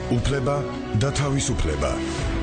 უფლება და თავისუფლება.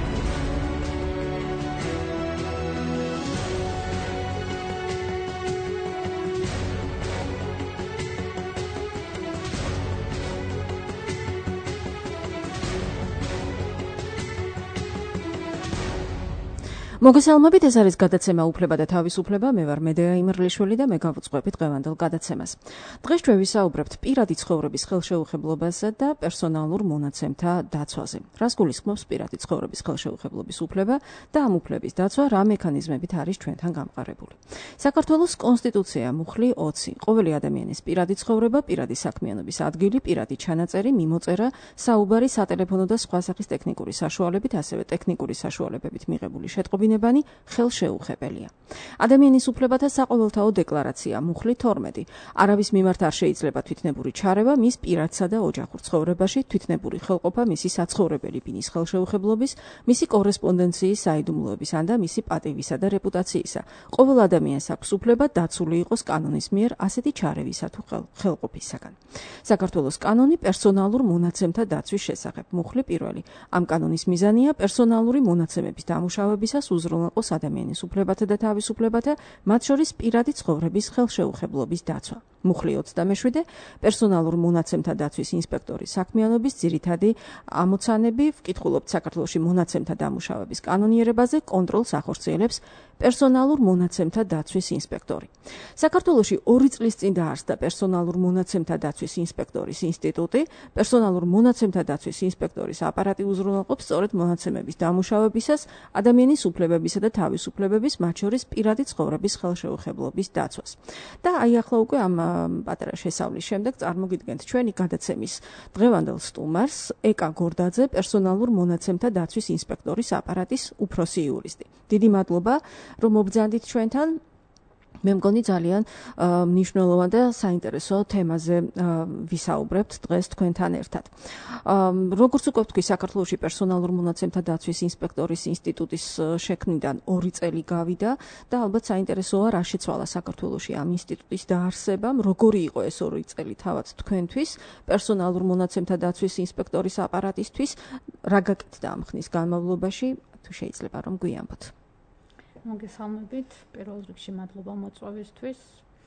მოგესალმებით, ეს არის გადაცემა უფლება და თავისუფლება. მე ვარ მედეა იმერლიშვილი და მე გავუძღვებით დღევანდელ გადაცემას. დღეს ჩვენ ვისაუბრებთ პირადი ცხოვრების ხელშეუხებლობასა და პერსონალურ მონაცემთა დაცვაზე. რას გულისხმობს პირადი ცხოვრების ხელშეუხებლობის უფლება და ამ უფლების დაცვა რა მექანიზმებით არის ჩვენთან გამყარებული. საქართველოს კონსტიტუცია მუხლი 20. ყოველი ადამიანის პირადი ცხოვრება, პირადი საქმიანობის ადგილი, პირადი ჩანაწერი, მიმოწერა, საუბარი, სატელეფონო და სხვა სახის ტექნიკური საშუალებით, ასევე ტექნიკური საშუალებებით მიღებული შეტყობინებანი ხელშეუხებელია. ადამიანის უფლებათა საყოველთაო დეკლარაცია მუხლი 12. არავის მიმართ არ შეიძლება თვითნებური ჩარევა მის პირადსა და ოჯახურ ცხოვრებაში, თვითნებური ხელყოფა მისი საცხოვრებელი ბინის ხელშეუხებლობის, მისი კორესპონდენციის საიდუმლოების ან და მისი პატივისა და რეპუტაციისა. ყოველ ადამიანს აქვს უფლება დაცული იყოს კანონის მიერ ასეთი ჩარევისა თუ ხელყოფისაგან. საქართველოს კანონი პერსონალურ მონაცემთა დაცვის შესახებ მუხლი 1. ამ კანონის მიზანია პერსონალური მონაცემების დამუშავებისას უზრუნველყოს ადამიანის უფლებათა და თავისუფლებათა, მათ შორის პირადი ცხოვრების ხელშეუხებლობის დაცვა. მუხლი 27. პერსონალურ მონაცემთა დაცვის ინსპექტორის საქმიანობის ძირითადი ამოცანები. ვკითხულობთ საქართველოში მონაცემთა დამუშავების კანონიერებაზე, კონტროლს ახორციელებს პერსონალურ მონაცემთა დაცვის ინსპექტორი. საქართველოში 2 წლის წინ დაარსდა პერსონალურ მონაცემთა დაცვის ინსპექტორის ინსტიტუტი. პერსონალურ მონაცემთა დაცვის ინსპექტორის აპარატი უზრუნველყოფს სწორედ მონაცემების დამუშავებისას ადამიანის უფლებებისა და თავისუფლებების, მათ შორის პირადი ცხოვრების ხელშეუხებლობის დაცვას. და აი ახლა უკვე ამ პატარა შესავლის შემდეგ წარმოგიდგენთ ჩვენი გადაცემის დღევანდელ სტუმარს, ეკა გორდაძე, პერსონალურ მონაცემთა დაცვის ინსპექტორის აპარატის უფროსი იურისტი. დიდი მადლობა, რომ მობრძანდით ჩვენთან. მე მგონი ძალიან მნიშვნელოვან და საინტერესო თემაზე ვისაუბრებთ დღეს თქვენთან ერთად. როგორც უკვე ვთქვი, საქართველოში პერსონალურ მონაცემთა დაცვის ინსპექტორის ინსტიტუტის შექმნიდან 2 წელი გავიდა და ალბათ საინტერესოა რა შეცვალა საქართველოში ამ ინსტიტუტის დაარსებამ, როგორი იყო ეს 2 წელი თავად თქვენთვის, პერსონალურ მონაცემთა დაცვის ინსპექტორის აპარატისთვის, რა გაკეთდა ამ ხნის განმავლობაში, თუ შეიძლება რომ გვიამბოთ. მოგესალმებით, პირველ რიგში მადლობა მოწვევისთვის.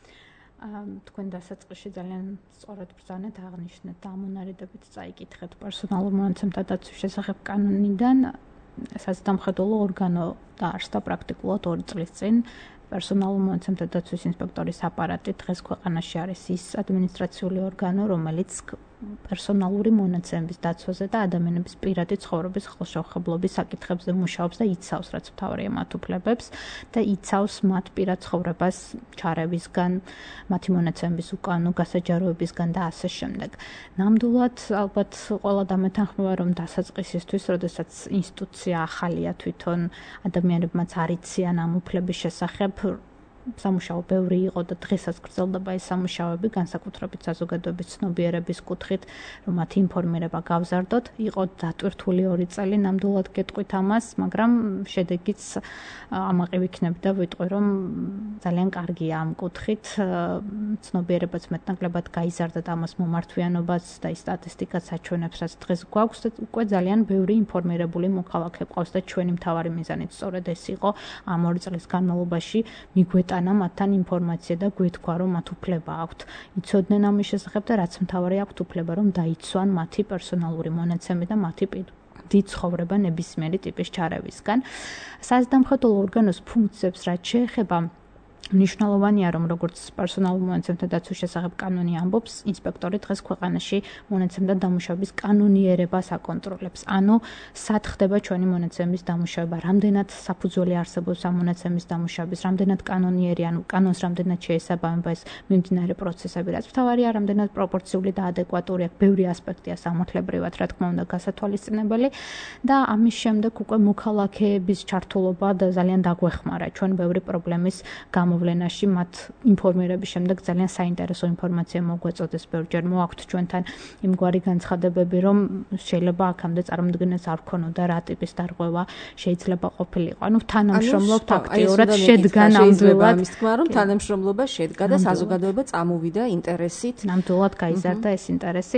თქვენ დასაწყისში ძალიან სწორად ბრძანეთ, აღნიშნეთ და ამონარიდებით წაიკითხეთ პერსონალურ მონაცემთა დაცვის შესახებ კანონიდან. საზედამხედველო ორგანო დაარსდა პრაქტიკულად 2 წლის წინ. პერსონალურ მონაცემთა დაცვის ინსპექტორის აპარატი დღეს ქვეყანაში არის ის ადმინისტრაციული ორგანო, რომელიც პერსონალური მონაცემების დაცვაზე და ადამიანების პირადი ცხოვრების ხელშეუხებლობის საკითხებზე მუშაობს და იცავს, რაც მთავარია მათ უფლებებს და იცავს მათ პირად ცხოვრებას ჩარევისგან, მათი მონაცემების უკანონო გასაჯაროებისგან და ასე შემდეგ. ნამდვილად ალბათ ყველა დამეთანხმება, რომ დასაწყისისთვის, როდესაც ინსტიტუცია ახალია თვითონ ადამიანებმაც არ იციან ამ უფლების შესახებ, სამუშაო ბევრი იყო და დღესაც გრძელდება ეს სამუშაოები, განსაკუთრებით საზოგადოების ცნობიერების კუთხით, რომ მათი ინფორმირება გავზარდოთ. იყო დატვირთული 2 წელი, ნამდვილად გეტყვით ამას, მაგრამ შედეგიც ამაყი ვიქნები და ვიტყვი, რომ ძალიან კარგია ამ კუთხით. ცნობიერებაც მეტნაკლებად გაიზარდა და ამას მომართვიანობაც და ის სტატისტიკაც აჩვენებს, რაც დღეს გვაქვს და უკვე ძალიან ბევრი ინფორმირებული მოქალაქე ყავს და ჩვენი მთავარი მიზანიც სწორედ ეს იყო ამ 2 წლის განმავლობაში მიგვეტანა მათთან ინფორმაცია და გვეთქვა, რომ მათ უფლება აქვთ იცოდნენ ამის შესახებ და რაც მთავარი აქვთ უფლება, რომ დაიცვან მათი პერსონალური მონაცემები და მათი ცხოვრება ნებისმიერი ტიპის ჩარევისგან. საზედამხედველო ორგანოს ფუნქციებს რაც შეეხება, მნიშვნელოვანია, რომ როგორც პერსონალურ მონაცემთა დაცვის შესახებ კანონი ამბობს, ინსპექტორი დღეს ქვეყანაში მონაცემთა დამუშავების კანონიერებას აკონტროლებს. ანუ სად ხდება ჩვენი მონაცემების დამუშავება, რამდენად საფუძველი არსებობს ამ მონაცემის დამუშავების, რამდენად კანონიერი, ანუ კანონს რამდენად შეესაბამება ეს მიმდინარე პროცესები, რაც მთავარია, რამდენად პროპორციული და ადეკვატური აქვს, ბევრი ასპექტია სამართლებრივად, რა თქმა უნდა, გასათვალისწინებელი და ამის შემდეგ უკვე მოქალაქეების ჩართულობა და ძალიან დაგვეხმარა ჩვენ ბევრი პრობლემის გამო გამოვლენაში მათ ინფორმირების შემდეგ ძალიან საინტერესო ინფორმაცია მოგვეწოდეს ბევრჯერ მოაქვთ ჩვენთან იმგვარი განცხადებები რომ შეიძლება აქამდე წარმოდგენას არ ქონოდა რა ტიპის დარღვევა შეიძლება ყოფილიყო. ანუ თანამშრომლობთ აქტიურად შედგა ნამდვილად ამის თქმა რომ თანამშრომლობა შედგა და საზოგადოება წამოვიდა ინტერესით ნამდვილად გაიზარდა ეს ინტერესი.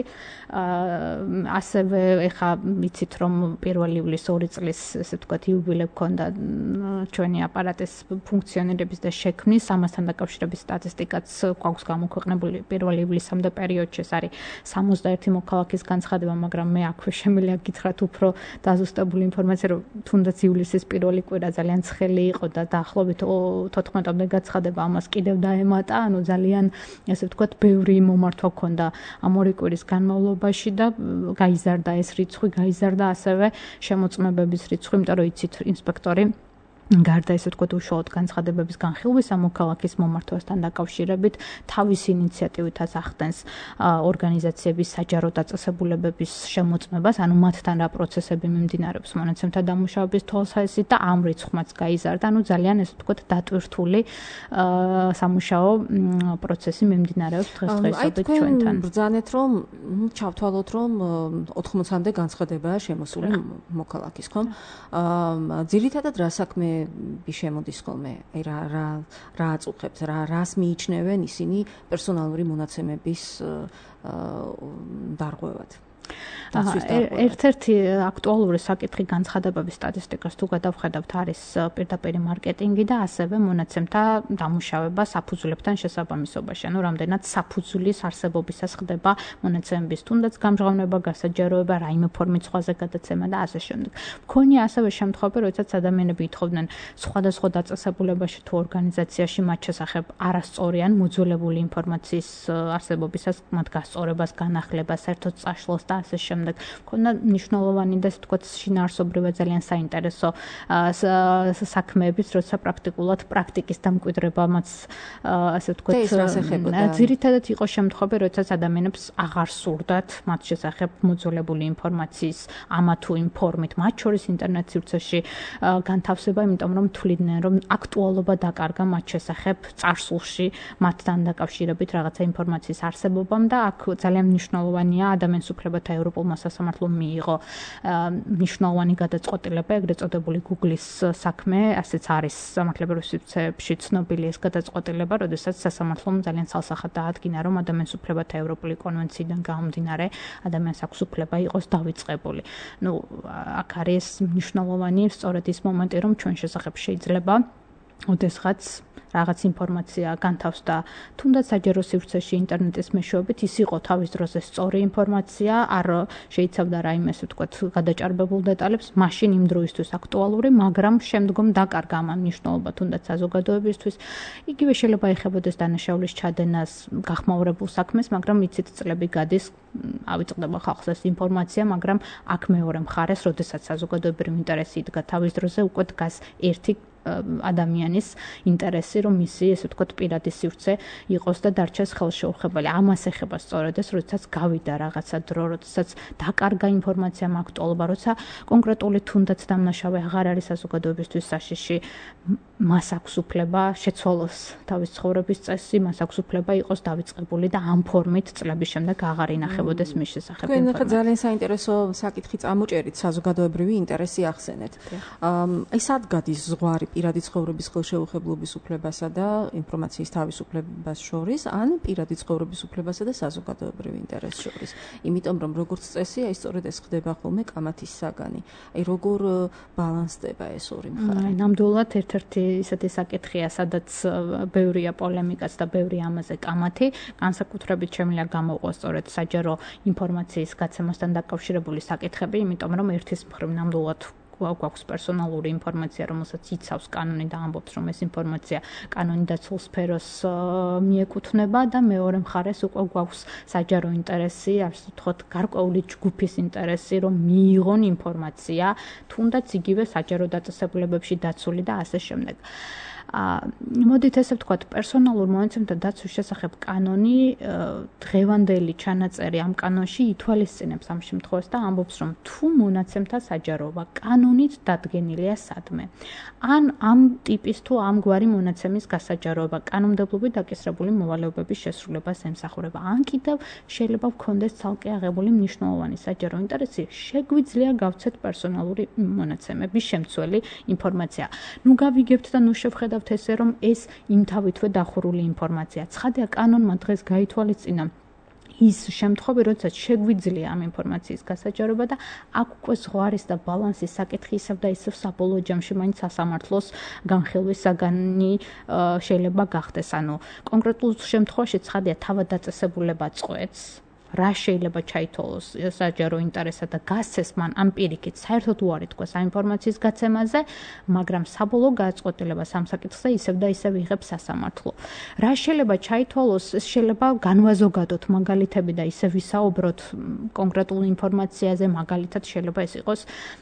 ასევე ეხა ვიცით რომ 1 ივლისს 2 წლის ესე ვთქვათ იუბილე გქონდა ჩვენი აპარატის ფუნქციონირების და შექმნის ამასთან დაკავშირების სტატისტიკაც გვაქვს გამოქვეყნებული 1 ივლისამდე პერიოდში ეს არის 61 მოქალაქის განცხადება, მაგრამ მე აქვე შემიძლია გითხრათ უფრო დაზუსტებული ინფორმაცია რომ თუნდაც ივლისის პირველი კვირა ძალიან ცხელი იყო და დაახლოებით 14-მდე გაცხადება ამას კიდევ დაემატა, ანუ ძალიან ესე ვთქვათ ბევრი მომართვა გქონდა ამ 2 კვირის განმავლობაში და გაიზარდა ეს რიცხვი, გაიზარდა ასევე შემოწმებების რიცხვი, იმიტომ რომ იცით ინსპექტორი გარდა ესე ვთქვათ უშუალოდ განცხადებების განხილვისა მოქალაქის მომართვასთან დაკავშირებით თავის ინიციატივითაც ახდენს ორგანიზაციების საჯარო დაწესებულებების შემოწმებას, ანუ მათთან რა პროცესები მიმდინარეობს მონაცემთა დამუშავების თვალსაზრისით და ამ რიცხვმაც გაიზარდა, ანუ ძალიან ესე ვთქვათ დატვირთული სამუშაო პროცესი მიმდინარეობს დღესდღეობით ჩვენთან. ბრძანეთ რომ ჩავთვალოთ რომ 80-მდე განცხადებაა შემოსული მოქალაქის, ხო? ძირითადად რა საქმე შემოდის ხოლმე, აი რა აწუხებს, რას მიიჩნევენ ისინი პერსონალური მონაცემების დარღვევად. ერთ-ერთი აქტუალური საკითხი განცხადებების სტატისტიკას თუ გადავხედავთ არის პირდაპირ მარკეტინგი და ასევე მონაცემთა დამუშავება საფუძვლებთან შესაბამისობაში. ანუ რამდენად საფუძვლის არსებობისას ხდება მონაცემების თუნდაც გამჟღავნება, გასაჯაროება, რაიმე ფორმით სხვაზე გადაცემა და ასე შემდეგ. მქონია ასევე შემთხვევები, როდესაც ადამიანები ითხოვდნენ სხვადასხვა დაწესებულებაში თუ ორგანიზაციაში მათ შესახებ არასწორი ან მოძველებული ინფორმაციის არსებობისას, მათ გასწორებას, განახლებას, საერთოდ წაშლას და ასე შემდეგ. მქონდა მნიშვნელოვანი და ასე ვთქვათ შინაარსობრივად ძალიან საინტერესო საქმეებიც, როცა პრაქტიკულად პრაქტიკის დამკვიდრებამაც ასე ვთქვათ ძირითადად იყო შემთხვევები, როდესაც ადამიანებს აღარ სურდათ მათ შესახებ მოძველებული ინფორმაციის ამა თუ იმ ფორმით, მათ შორის ინტერნეტ სივრცეში განთავსება, იმიტომ რომ თვლიდნენ რომ აქტუალობა დაკარგა მათ შესახებ წარსულში მათთან დაკავშირებით რაღაცა ინფორმაციის არსებობამ და აქ ძალიან მნიშვნელოვანია ადამიანის უფლებათა ევროპულმა სასამართლომ მიიღო მნიშვნელოვანი გადაწყვეტილება, ეგრეთ წოდებული Google-ის საქმე, ასეც არის სამართლებრივ სივრცეებში ცნობილი ეს გადაწყვეტილება, როდესაც სასამართლომ ძალიან ცალსახად დაადგინა, რომ ადამიანის უფლებათა ევროპული კონვენციიდან გამომდინარე, ადამიანს აქვს უფლება იყოს დავიწყებული. ნუ აქ არის მნიშვნელოვანი სწორედ ის მომენტი, რომ ჩვენ შესახებ შეიძლება ოდესღაც რაღაც ინფორმაცია განთავსდა თუნდაც საჯარო სივრცეში ინტერნეტის მეშვეობით ის იყო თავის დროზე სწორი ინფორმაცია, არ შეიცავდა რაიმე ასე ვთქვათ გადაჭარბებულ დეტალებს, მაშინ იმ დროისთვის აქტუალური, მაგრამ შემდგომ დაკარგა ამ მნიშვნელობა თუნდაც საზოგადოებისთვის. იგივე შეიძლება ეხებოდეს დანაშაულის ჩადენას, გახმაურებულ საქმეს, მაგრამ იცით წლები გადის, ავიწყდება ხალხს ეს ინფორმაცია, მაგრამ აქ მეორე მხარეს, როდესაც საზოგადოებრივი ინტერესი იდგა თავის დროზე, უკვე დგას ერთი ადამიანის ინტერესი, რომ მისი, ესე ვთქვათ, პირადი სივრცე იყოს და დარჩეს ხელშეუხებელი. ამას ეხება სწორედ ეს, როდესაც გავიდა რაღაცა დრო, როდესაც დაკარგა ინფორმაცია აქტუალობა, როცა კონკრეტული თუნდაც დამნაშავე აღარ არის საზოგადოებისთვის საშიში, მას აქვს უფლება შეცვალოს თავის ცხოვრების წესი, მას აქვს უფლება იყოს დავიწყებული და ამ ფორმით წლების შემდეგ აღარ ინახებოდეს მის შესახებ ინფორმაცია. თქვენ ძალიან საინტერესო საკითხი წამოჭერით, საზოგადოებრივი ინტერესი ახსენეთ. აი სად გადის ზღვარი პირადი ცხოვრების ხელშეუხებლობის უფლებასა და ინფორმაციის თავისუფლებას შორის, ან პირადი ცხოვრების უფლებასა და საზოგადოებრივ ინტერესს შორის. იმიტომ რომ როგორც წესი, აი სწორედ ეს ხდება ხოლმე კამათის საგანი. აი როგორ ბალანსდება ეს ორი მხარე? ნამდვილად ერთ-ერთი ისეთი საკითხია, სადაც ბევრია პოლემიკაც და ბევრი ამაზე კამათი, განსაკუთრებით შემიძლია გამოვყოს სწორედ საჯარო ინფორმაციის გაცემასთან დაკავშირებული საკითხები, იმიტომ რომ ერთის მხრივ ნამდვილად გვაქვს პერსონალური ინფორმაცია, რომელსაც იცავს კანონი და ამბობს, რომ ეს ინფორმაცია კანონი დაცულ სფეროს მიეკუთვნება და მეორე მხარეს უკვე გვაქვს საჯარო ინტერესი, ასე ვთქვათ, გარკვეული ჯგუფის ინტერესი, რომ მიიღონ ინფორმაცია, თუნდაც იგივე საჯარო დაწესებულებებში დაცული და ასე შემდეგ. მოდით ესე ვთქვათ, პერსონალურ მონაცემთა დაცვის შესახებ კანონი დღევანდელი ჩანაწერი ამ კანონში ითვალისწინებს ამ შემთხვევას და ამბობს, რომ თუ მონაცემთა საჯაროობა კანონით დადგენილია სადმე. ან ამ ტიპის თუ ამგვარი მონაცემის გასაჯაროება კანონმდებლობით დაკისრებული მოვალეობების შესრულებას ემსახურება. ან კიდევ შეიძლება გქონდეს ცალკე აღებული მნიშვნელოვანი საჯარო ინტერესი, შეგვიძლია გავცეთ პერსონალური მონაცემების შემცველი ინფორმაცია. ნუ გავიგებთ და ნუ შევხედავთ ესე, რომ ეს იმთავითვე დახურული ინფორმაცია. ცხადია, კანონმა დღეს გაითვალისწინა ის შემთხვევა, როდესაც შეგვიძლია ამ ინფორმაციის გასაჯაროება და აქ უკვე ზღვარის და ბალანსის საკითხი ისევ და ისევ საბოლოო ჯამში მაინც სასამართლოს განხილვის საგანი შეიძლება გახდეს. ანუ კონკრეტულ შემთხვევაში ცხადია, თავად დაწესებულება წყვეტს, რა შეიძლება ჩაითვალოს საჯარო ინტერესად და გასცეს მან ამ პირიქით საერთოდ უარი თქვას ამ ინფორმაციის გაცემაზე, მაგრამ საბოლოო გადაწყვეტილებას ამ საკითხზე ისევ და ისევ იღებს სასამართლო. რა შეიძლება ჩაითვალოს, ეს შეიძლება განვაზოგადოთ მაგალითები და ისევ ვისაუბროთ კონკრეტულ ინფორმაციაზე, მაგალითად შეიძლება ეს იყოს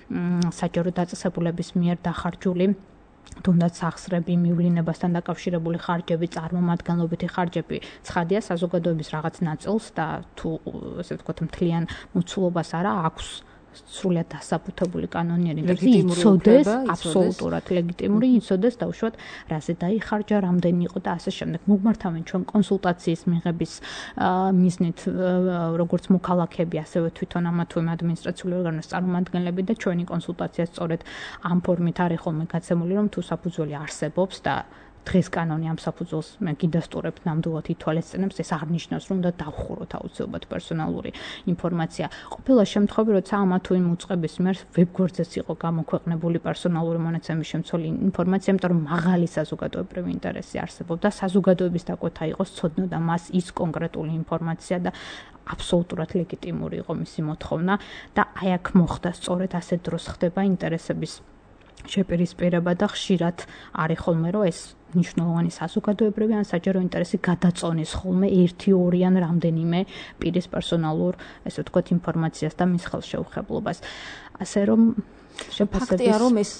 საჯარო დაწესებულების მიერ დახარჯული თუნდაც სახსრები, მივლინებასთან დაკავშირებული ხარჯები, წარმომადგენლობითი ხარჯები, ცხადია საზოგადოების რაღაც ნაწილს და თუ ესე ვთქვათ მთლიან მოცულობას არა აქვს სრულად დასაბუთებული კანონიერი იცოდეს, აბსოლუტურად ლეგიტიმური იცოდეს დაუშვათ რაზე დაიხარჯა, რამდენი იყო და ასე შემდეგ. მოგმართავენ ჩვენ კონსულტაციის მიღების მიზნით როგორც მოქალაქეები, ასევე თვითონ ამა თუ იმ ადმინისტრაციული ორგანოს წარმომადგენლები და ჩვენი კონსულტაცია სწორედ ამ ფორმით არის ხოლმე გაცემული, რომ თუ საფუძველი არსებობს და დღეს კანონი ამ საფუძველს მე გიდასტურებთ ნამდვილად ითვალისწინებს, ეს აღნიშნავს, რომ უნდა დავხუროთ აუცილებლად პერსონალური ინფორმაცია. ყოფილა შემთხვევები, როცა ამა თუ იმ უწყების მიერ ვებგვერდზეც იყო გამოქვეყნებული პერსონალური მონაცემის შემცველი ინფორმაცია, იმიტომ რომ მაღალი საზოგადოებრივი ინტერესი არსებობდა, საზოგადოების დაკვეთა იყო სცოდნოდა მას ის კონკრეტული ინფორმაცია და აბსოლუტურად ლეგიტიმური იყო მისი მოთხოვნა და აი აქ მოხდა სწორედ ასე დროს ხდება ინტერესების შეპირისპირება და ხშირად არის ხოლმე რომ ეს მნიშვნელოვანი საზოგადოებრივი ან საჯარო ინტერესი გადაწონის ხოლმე 1-2 ან რამდენიმე პირის პერსონალურ, ესე ვთქვათ, ინფორმაციას და მის ხელშეუხებლობას. ასე რომ ფაქტია, რომ ეს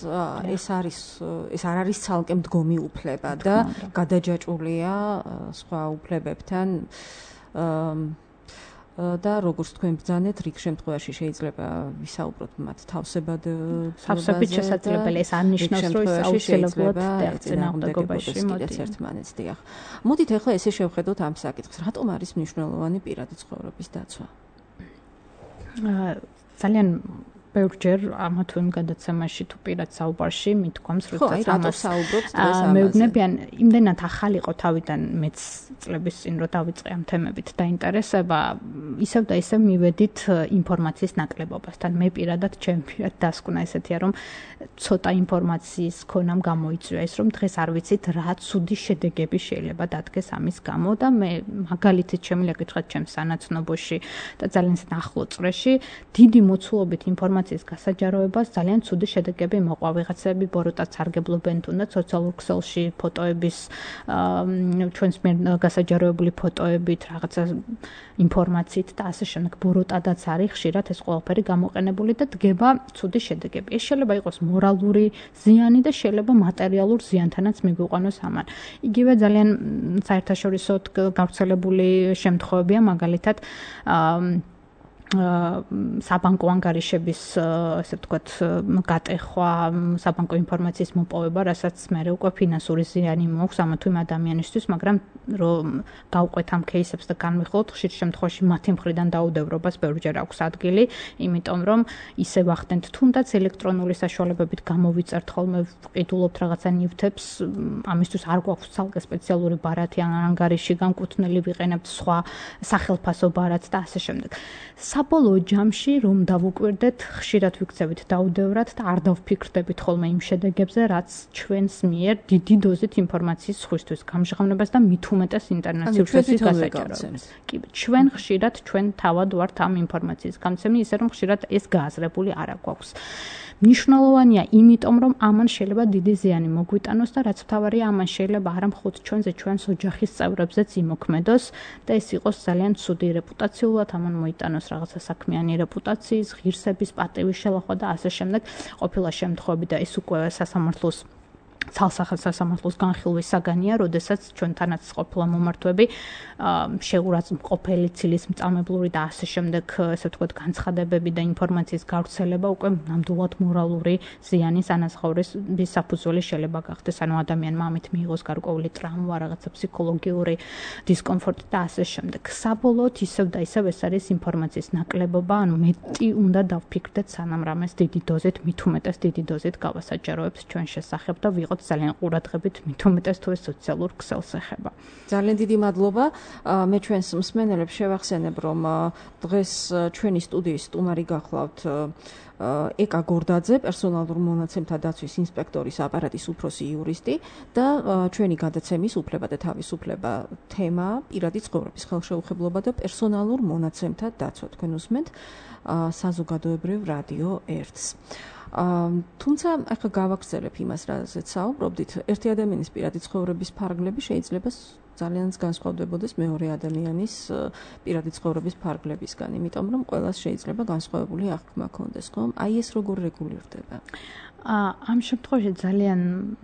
არ არის ცალკე მდგომი უფლება და გადაჯაჭვულია სხვა უფლებებთან და როგორც თქვენ ბრძანეთ, რიგ შემთხვევაში შეიძლება ვისაუბროთ მათ თავსებად შესაძლებელი, ეს არ ნიშნავს, რომ ის აუცილებლად წინააღმდეგობაში მოდის ერთმანეთს. დიახ. მოდით ახლა ესე შევხედოთ ამ საკითხს. რატომ არის მნიშვნელოვანი პირადი ცხოვრების დაცვა? ძალიან ბევრჯერ ამა თუ იმ გადაცემაში თუ პირად საუბარში მithქვამს, როდესაც ამას საუბრობს დღეს ამაზე. მეუბნებიან, იმდენად ახალი იყო თავიდან მეც წლების წინ რო დავიწყე ამ თემებით დაინტერესება, ისევ და ისევ მივედით ინფორმაციის ნაკლებობასთან. მე პირადად ჩემი პირად დასკვნა ესეთია, რომ ცოტა ინფორმაციის ქონამ გამოიწვია ის, რომ დღეს არ ვიცით რა ცუდი შედეგები შეიძლება დადგეს ამის გამო და მე მაგალითით შემიძლია გითხრათ ჩემს სანაცნობოში და ძალიან ახლო წრეში დიდი მოცულობით ინფორმაციის გასაჯაროებას ძალიან ცუდი შედეგები მოყვა. ვიღაცები ბოროტად სარგებლობენ თუნდაც სოციალურ ქსელში ფოტოების ჩვენს მიერ გასაჯაროებული ფოტოებით, რაღაცა ინფორმაციით და ასე შემდეგ. ბოროტადაც არის ხშირად ეს ყველაფერი გამოყენებული და დგება ცუდი შედეგები. ეს შეიძლება იყოს მორალური ზიანი და შეიძლება მატერიალურ ზიანთანაც მიგვიყვანოს ამან. იგივე ძალიან საერთაშორისო გავრცელებული შემთხვევებია, მაგალითად საბანკო ანგარიშების ესე ვთქვათ გატეხვა, საბანკო ინფორმაციის მოპოვება, რასაც მე უკვე ფინანსური ზიანი მოაქვს ამა თუ იმ ადამიანისთვის, მაგრამ რომ გავყვეთ ამ кейსებს და განვიხილოთ, ხშირ შემთხვევაში მათი მხრიდან დაუდევრობას ბევრჯერ აქვს ადგილი, იმიტომ რომ ისე ვახდენთ თუნდაც ელექტრონული საშუალებებით გამოვიწერთ ხოლმე ვყიდულობთ რაღაცა ნივთებს, ამისთვის არ გვაქვს ცალკე სპეციალური ბარათი ან ანგარიში განკუთვნილი, ვიყენებთ სხვა სახელფასო ბარათს და ასე შემდეგ. საბოლოო ჯამში რომ დავუკვირდეთ, ხშირად ვიქცევით დაუდევრად და არ დავფიქრდებით ხოლმე იმ შედეგებზე, რაც ჩვენს მიერ დიდი დოზით ინფორმაციის სხვისთვის გამჟღავნებას და მით უმეტეს ინტერნეტ სივრცეების გასაჯაროებას. კი, ჩვენ ხშირად ჩვენ თავად ვართ ამ ინფორმაციის გამცემი, ისე რომ ხშირად ეს გააზრებული არ აქვს. მნიშვნელოვანია, იმიტომ რომ ამან შეიძლება დიდი ზიანი მოგვიტანოს და რაც მთავარია, ამან შეიძლება არა მხოლოდ ჩვენზე, ჩვენს ოჯახის წევრებზეც იმოქმედოს და ეს იყოს ძალიან ცუდი რეპუტაციულად, ამან მოიტანოს რაღაცა საქმიანი რეპუტაციის, ღირსების, პატივის შელახვა და ასე შემდეგ. ყოფილა შემთხვევები და ეს უკვე სასამართლოს ცალსახად სასამართლოს განხილვის საგანია, როდესაც ჩვენთანაც ყოფილა მომართვები შეურაცხმყოფელი ცილის მწამებლური და ასე შემდეგ, ესე ვთქვათ, განცხადებები და ინფორმაციის გავრცელება უკვე ნამდვილად მორალური ზიანის ანაზღაურების საფუძველი შეიძლება გახდეს. ანუ ადამიანმა ამით მიიღოს გარკვეული ტრაუმა, რაღაცა ფსიქოლოგიური დისკომფორტი და ასე შემდეგ. საბოლოოდ ისევ და ისევ ეს არის ინფორმაციის ნაკლებობა, ანუ მეტი უნდა დავფიქრდეთ, სანამ რამეს დიდი დოზით, მით უმეტეს დიდი დოზით გავასაჯაროებს ჩვენ შესახებ და ვიღოთ ძალიან ყურადღებით, მით უმეტეს თუ ეს სოციალურ ქსელს ეხება. ძალიან დიდი მადლობა. მე ჩვენს მსმენელებს შევახსენებ, რომ დღეს ჩვენი სტუდიის სტუმარი გახლავთ ეკა გორდაძე, პერსონალურ მონაცემთა დაცვის ინსპექტორის აპარატის უფროსი იურისტი და ჩვენი გადაცემის უფლება და თავისუფლება თემა პირადი ცხოვრების ხელშეუხებლობა და პერსონალურ მონაცემთა დაცვა. თქვენ უსმენთ საზოგადოებრივ რადიო 1-ს. თუმცა ახლა გავაგრძელებ იმას, რაზეც საუბრობდით. ერთი ადამიანის პირადი ცხოვრების ფარგლები შეიძლება ძალიან განსხვავდებოდეს მეორე ადამიანის პირადი ცხოვრების ფარგლებისგან, იმიტომ რომ ყველას შეიძლება განსხვავებული აღქმა ჰქონდეს, ხომ? აი ეს როგორ რეგულირდება? ამ შემთხვევაში ძალიან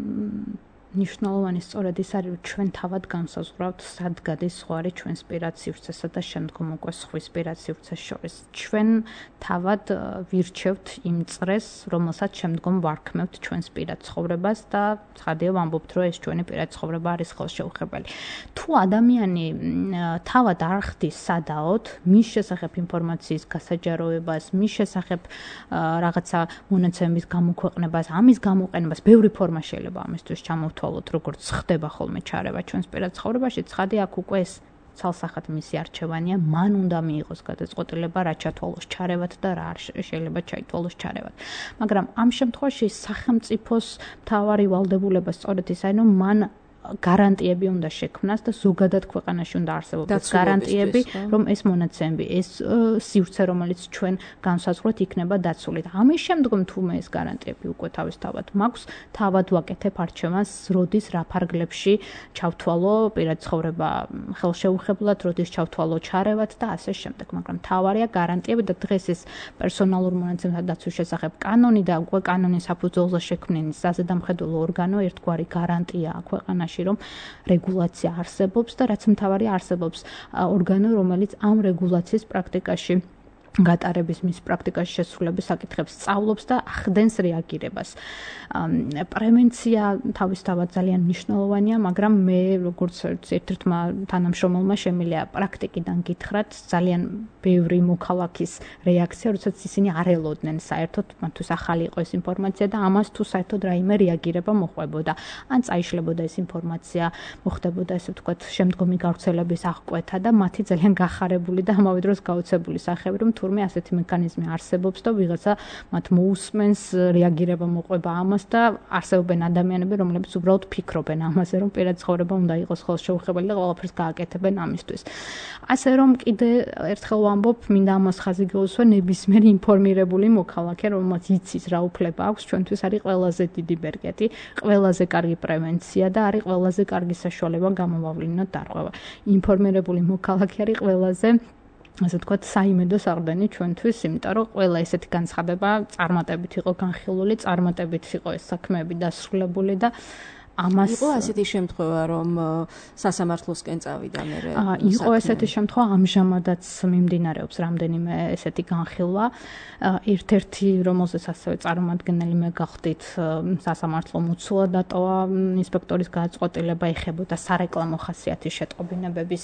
ნიშნულოვანი სწორედ ის არის, რომ ჩვენ თავად განსაზღვრავთ, სად გადის ზღვარი ჩვენს პირად სივრცესა და შემდგომ უკვე სხვის პირად სივრცეს შორის. ჩვენ თავად ვირჩევთ იმ წრეს, რომელსაც შემდგომ ვარქმევთ ჩვენს პირად ცხოვრებას და ცხადია ვამბობთ, რომ ეს ჩვენი პირად ცხოვრება არის ხელშეუხებელი. თუ ადამიანი თავად არ ხდის სადაოდ მის შესახებ ინფორმაციის გასაჯაროებას, მის შესახებ რაღაცა მონაცემების გამოქვეყნებას, ამის გამოყენებას, ბევრი ფორმა შეიძლება ამისთვის ჩამოვთვალოთ, როგორც ხდება ხოლმე ჩარევა ჩვენს პირად ცხოვრებაში, ცხადია აქ უკვე ეს ცალსახად მისი არჩევანია, მან უნდა მიიღოს გადაწყვეტილება რა ჩათვალოს ჩარევად და რა შეიძლება ჩაითვალოს ჩარევად. მაგრამ ამ შემთხვევაში სახელმწიფოს მთავარი ვალდებულება სწორედ ის არის, რომ მან გარანტიები უნდა შექმნას და ზოგადად ქვეყანაში უნდა არსებობდეს გარანტიები, რომ ეს მონაცემები, ეს სივრცე, რომელიც ჩვენ განსაზღვრეთ, იქნება დაცული. ამის შემდგომ თუ მე ეს გარანტიები უკვე თავისთავად მაქვს, თავად ვაკეთებ არჩევანს, როდის რა ფარგლებში ჩავთვალო პირად ცხოვრება ხელშეუხებლად, როდის ჩავთვალო ჩარევად და ასე შემდეგ. მაგრამ თავარია გარანტიები და დღეს ეს პერსონალურ მონაცემთა დაცვის შესახებ კანონი და უკვე კანონის საფუძველზე შექმნილი საზედამხედველო ორგანო ერთგვარი გარანტია ქვეყანაში, რომ რეგულაცია არსებობს და რაც მთავარია არსებობს ორგანო, რომელიც ამ რეგულაციის პრაქტიკაში გატარების მის პრაქტიკაში შესრულების საკითხებს სწავლობს და ახდენს რეაგირებას. პრევენცია თავისთავად ძალიან მნიშვნელოვანია, მაგრამ მე როგორც ერთ-ერთმა თანამშრომელმა შემიძლია პრაქტიკიდან გითხრათ, ძალიან ბევრი მოქალაქის რეაქცია, როდესაც ისინი არ ელოდნენ საერთოდ მათთვის ახალი იყო ეს ინფორმაცია და ამას თუ საერთოდ რაიმე რეაგირება მოხდებოდა. ან წაიშლებოდა ეს ინფორმაცია, მოხდებოდა ესე ვთქვათ, შემდგომი გავრცელების აღკვეთა და მათი ძალიან გახარებული და ამავე დროს გაოცებული სახეები, რომ თურმე ასეთი მექანიზმი არსებობს და ვიღაცა მათ მოусმენს, რეაგირება მოყვება ამას და არსებობენ ადამიანები, რომლებიც უბრალოდ ფიქრობენ ამაზე, რომ პირად ცხოვრება უნდა იყოს ხელშეუხებელი და ყველაფერს გააკეთებენ ამისთვის. ასე რომ კიდე ერთხელ ვამბობ, მინდა ამას ხაზი გაუსვა, ნებისმიერი ინფორმირებული მოქალაქე, რომელმაც იცის რა უფლება აქვს, ჩვენთვის არის ყველაზე დიდი ბერკეტი, ყველაზე კარგი პრევენცია და არის ყველაზე კარგი საშუალება გამომავლინოთ დარღვევა. ინფორმირებული მოქალაქე არის ყველაზე ასე ვთქვათ, საიმედო საყრდენი ჩვენთვის, იმიტომ რომ ყველა ესეთი განცხადება წარმატებით იყო განხილული, წარმატებით იყო ეს საქმეები დასრულებული და ამას იყო ასეთი შემთხვევა, რომ სასამართლოსკენ წავიდა მე. იყო ესეთი შემთხვევა, ამჟამადაც მიმდინარეობს რამდენიმე ესეთი განხილვა. ერთ-ერთი, რომელზეც ასევე წარმომადგენელი მე გახდით, სასამართლომ უცვლად დატოვა ინსპექტორის გადაწყვეტილება, ეხებოდა სარეკლამო ხასიათის შეტყობინებების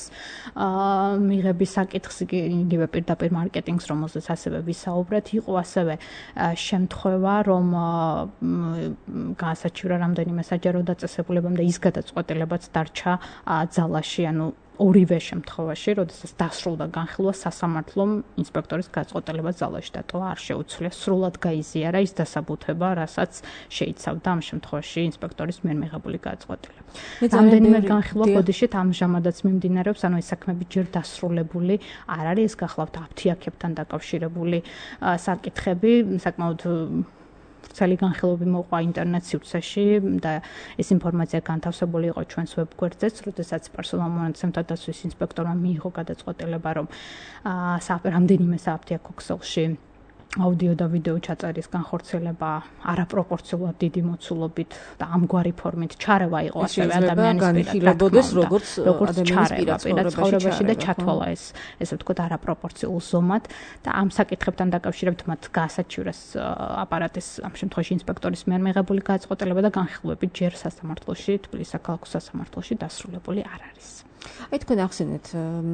მიღების საკითხს, იგივე პირდაპირ მარკეტინგს, რომელზეც ასევე ვისაუბრეთ. იყო ასევე შემთხვევა, რომ გაასაჩივრა რამდენიმე საჯარო დაწესებულებამ და ის გადაწყვეტილებაც დარჩა ძალაში, ანუ ორივე შემთხვევაში, როდესაც დასრულდა განხილვა, სასამართლომ ინსპექტორის გადაწყვეტილება ძალაში დატოვა, არ შეუცვლია, სრულად გაიზიარა ის დასაბუთება, რასაც შეიცავდა ამ შემთხვევაში ინსპექტორის მიერ მიღებული გადაწყვეტილება. რამდენიმე განხილვა ბოდიშით ამჟამადაც მიმდინარეობს, ანუ ეს საქმეები ჯერ დასრულებული არ არის, ეს გახლავთ აფთიაქებთან დაკავშირებული საკითხები, საკმაოდ ვრცელი განხილვები მოყვა ინტერნეტ სივრცეში და ეს ინფორმაცია განთავსებული იყო ჩვენს ვებგვერდზეც, როდესაც პერსონალურ მონაცემთა დაცვის ინსპექტორმა მიიღო გადაწყვეტილება, რომ რამდენიმე სააფთიაქო ქსელში აუდიო და ვიდეო ჩაწერის განხორციელება არაპროპორციულად დიდი მოცულობით და ამგვარი ფორმით ჩარევა იყო ასევე ადამიანის როგორც ადამიანის ცხოვრებაში და ჩათვალა ესე ვთქვათ არაპროპორციულ ზომად და ამ საკითხებთან დაკავშირებით მათ გაასაჩივრეს აპარატის ამ შემთხვევაში ინსპექტორის მიერ მიღებული გადაწყვეტილება და განხილვები ჯერ სასამართლოში, თბილისის საქალაქო სასამართლოში დასრულებული არ არის. აი თქვენ ახსენეთ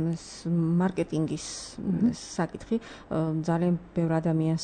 მარკეტინგის საკითხი ძალიან ბევრ ადამიანს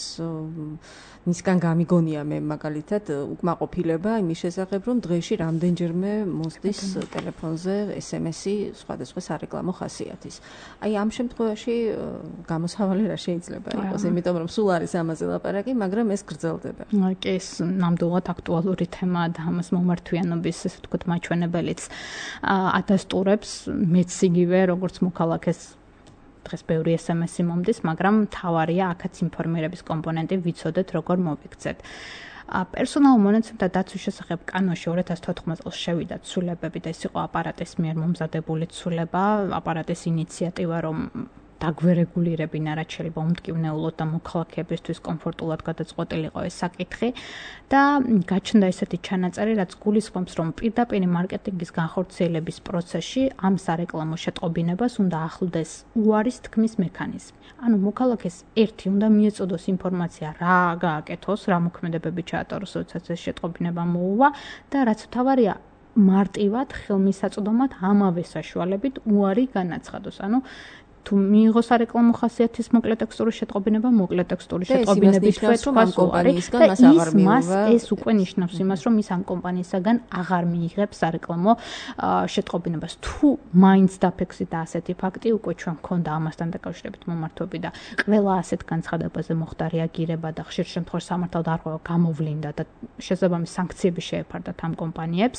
მისგან გამიგონია მე მაგალითად უკმაყოფილება იმის შესახებ რომ დღეში რამდენჯერმე მოსდის ტელეფონზე SMS-ი სხვადასხვა სარეკლამო ხასიათის. აი ამ შემთხვევაში გამოსავალი რა შეიძლება იყოს, იმიტომ რომ სულ არის ამაზე ლაპარაკი, მაგრამ ეს გრძელდება. კი, ეს ნამდვილად აქტუალური თემაა და ამას მომართვიანობის ესე ვთქვათ მაჩვენებელიც ადასტურებს მეც იგივე როგორც მოქალაქეს დღეს ბევრი SMS-ი მომდის, მაგრამ თავარია აქაც ინფორმირების კომპონენტი ვიცოდეთ როგორ მოვიქცეთ. პერსონალურ მონაცემთა დაცვის შესახებ კანონში 2014 წელს შევიდა ცვლილებები და ეს იყო აპარატის მიერ მომზადებული ცვლილება, აპარატის ინიციატივა რომ დაგვერეგულირებინა რაც შეიძლება უმტკივნეულოდ და მოქალაქეებისთვის კომფორტულად გადაწყვეტილიყო ეს საკითხი და გაჩნდა ესეთი ჩანაწერი, რაც გულისხმობს, რომ პირდაპირ მარკეტინგის განხორციელების პროცესში ამ სარეკლამო შეტყობინებას უნდა ახლდეს უარის თქმის მექანიზმი. ანუ მოქალაქეს ერთი უნდა მიეწოდოს ინფორმაცია რა გააკეთოს, რა მოქმედებები ჩაატაროს, როდესაც ეს შეტყობინება მოუვა და რაც თავარია მარტივად ხელმისაწვდომად ამავე საშუალებით უარი განაცხადოს. ანუ თუ მიიღოს სარეკლამო ხასიათის მოკლე ტექსტური შეტყობინება, მოკლე ტექსტური შეტყობინების თქვენ კომპანიისგან მას აღარ მიიღება. ეს უკვე ნიშნავს იმას, რომ ის ამ კომპანიისგან აღარ მიიღებს სარეკლამო შეტყობინებას. თუ მაინც დაფექსით ასეთი ფაქტი, უკვე ჩვენ გქონდა ამასთან დაკავშირებით მომართვები და ყველა ასეთ განცხადებაზე მოხდა რეაგირება და ხშირ შემთხვევაში სამართალდარღვევა გამოვლინდა და შესაბამის სანქციები შეეფარდათ ამ კომპანიებს.